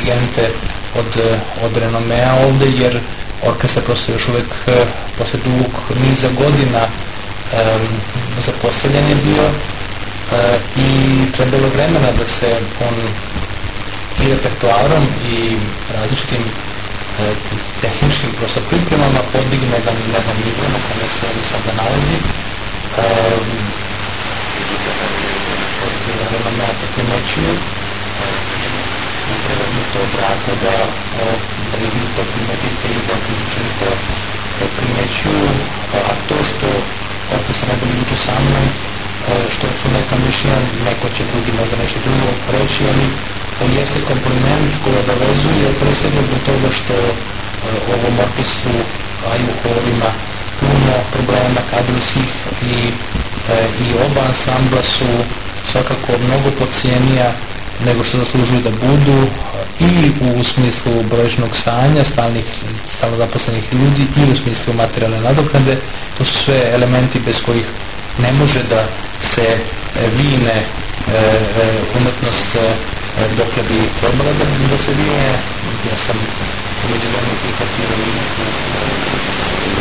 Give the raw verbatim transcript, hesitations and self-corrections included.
dirigente od, od renomea ovde, jer orkestar prosto još uvek posle dugog niza godina um, zapostavljen je bio uh, i trebalo je vremena da se on i repertoarom i različitim uh, tehničkim prosto pripremama podigne da mi jedan nivo na kome se on sada nalazi. Um, od renomea to primećuju i treba mi to drago da, da i vi to primetite i da kritičani to primećuju, a to što orkestar najbolje uče sa mnom, što su neka mišljenja, neko će drugi možda nešto drugo reći, ali to jeste kompliment koji obavezuje pre svega zbog toga što ovom orkestru, a i u horovima puno problema kadrovskih i, i oba ansambla su svakako mnogo podcijenija nego što zaslužuju da budu i u smislu brojčnog stanja, stalnih, stalno zaposlenih ljudi i u smislu materijalne nadoknade. To su sve elementi bez kojih ne može da se vine e, e, umetnost e, dokle bi trebala da, da se vine. Ja sam umeđu vremenu prihvatio